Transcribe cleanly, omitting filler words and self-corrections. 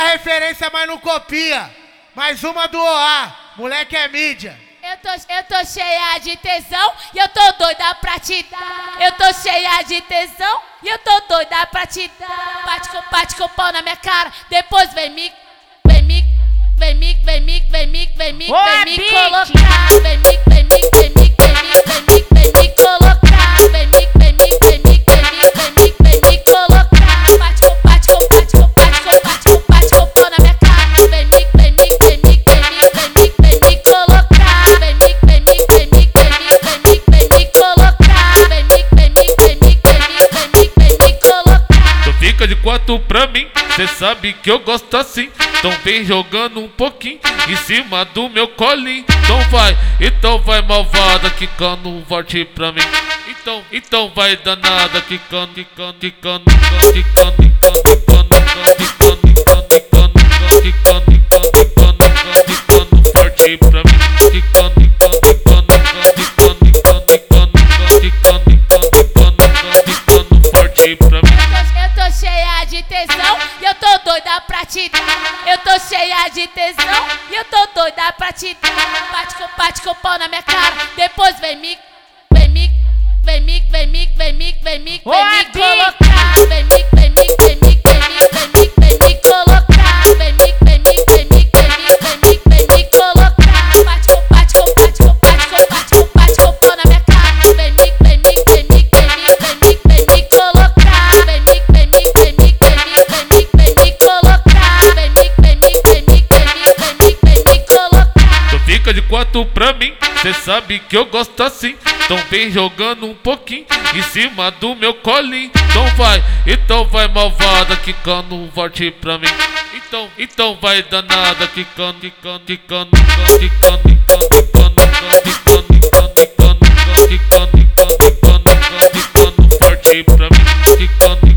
referência, mas não copia. Mais uma do OA, moleque é mídia. Eu tô cheia de tesão e eu tô doida pra te dar. Eu tô cheia de tesão e eu tô doida pra te dar. Bate com o pau na minha cara, depois vem me colocar. Vem me colocar. Vem me colocar. Bate com o pau na minha cara. Vem me colocar. Vem me colocar. Vem me colocar. Tu fica de quatro pra mim, cê sabe que eu gosto assim. Então vem jogando um pouquinho em cima do meu colinho. Então vai malvada, quicando forte pra mim. Então vai danada, quicando forte pra mim. Forte pra mim. Eu tô cheia de tesão e eu tô doida pra te dar. Eu tô cheia de tesão e eu tô doida pra te dar. Bate com o pau na minha cara, depois vem me colocar. Vem me colocar. Vem me colocar. Bate com o pau na minha cara. Vem me colocar. Vem me colocar. Vem me colocar. Tu fica de quatro pra mim, cê sabe que eu gosto assim. Então vem jogando um pouquinho em cima do meu colinho. Então vai malvada, quicando forte pra mim. Então vai danada, quicando forte pra mim.